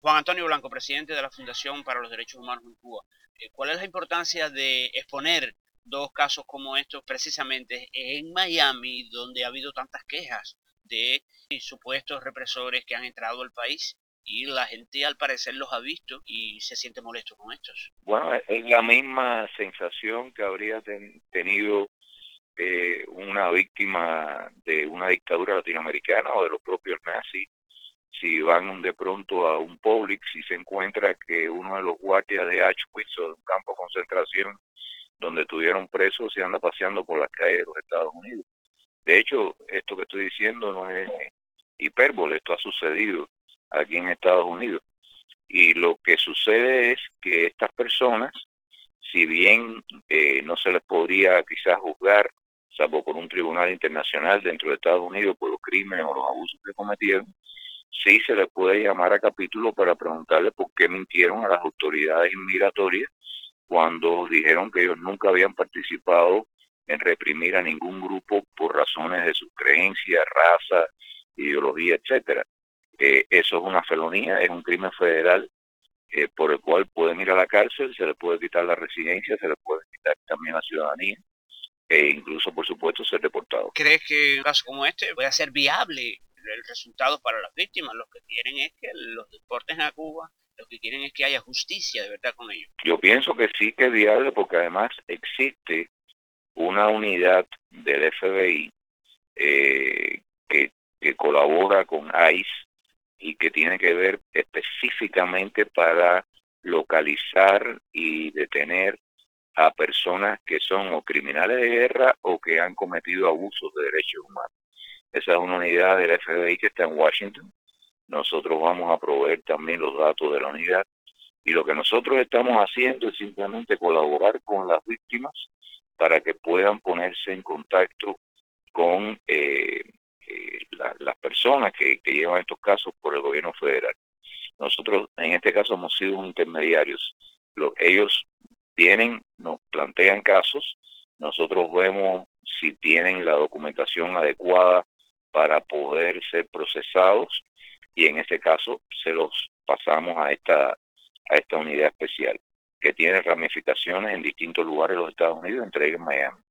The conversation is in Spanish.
Juan Antonio Blanco, presidente de la Fundación para los Derechos Humanos en Cuba. ¿Cuál es la importancia de exponer dos casos como estos precisamente en Miami, donde ha habido tantas quejas de supuestos represores que han entrado al país y la gente al parecer los ha visto y se siente molesto con estos? Bueno, es la misma sensación que habría tenido una víctima de una dictadura latinoamericana o de los propios nazis si van de pronto a un Publix y se encuentra que uno de los guardias de Auschwitz o de un campo de concentración donde tuvieron presos se anda paseando por las calles de los Estados Unidos. De hecho, esto que estoy diciendo no es hipérbole, esto ha sucedido aquí en Estados Unidos. Y lo que sucede es que estas personas, si bien no se les podría quizás juzgar, salvo por un tribunal internacional dentro de Estados Unidos por los crímenes o los abusos que cometieron, sí se les puede llamar a capítulo para preguntarle por qué mintieron a las autoridades inmigratorias cuando dijeron que ellos nunca habían participado en reprimir a ningún grupo por razones de sus creencias, raza, ideología, etcétera. Eso es una felonía, es un crimen federal por el cual pueden ir a la cárcel, se les puede quitar la residencia, se les puede quitar también la ciudadanía e incluso, por supuesto, ser deportados. ¿Crees que un caso como este puede ser viable el resultado para las víctimas? Los que quieren es que los deporten a Cuba, lo que quieren es que haya justicia de verdad con ellos. Yo pienso que sí que es viable porque además existe una unidad del FBI que colabora con ICE y que tiene que ver específicamente para localizar y detener a personas que son o criminales de guerra o que han cometido abusos de derechos humanos. Esa es una unidad del FBI que está en Washington. Nosotros vamos a proveer también los datos de la unidad y lo que nosotros estamos haciendo es simplemente colaborar con las víctimas para que puedan ponerse en contacto con las personas que llevan estos casos por el gobierno federal. Nosotros en este caso hemos sido intermediarios. Ellos tienen, nos plantean casos, nosotros vemos si tienen la documentación adecuada para poder ser procesados y en ese caso se los pasamos a esta unidad especial que tiene ramificaciones en distintos lugares de los Estados Unidos, entre ellos Miami.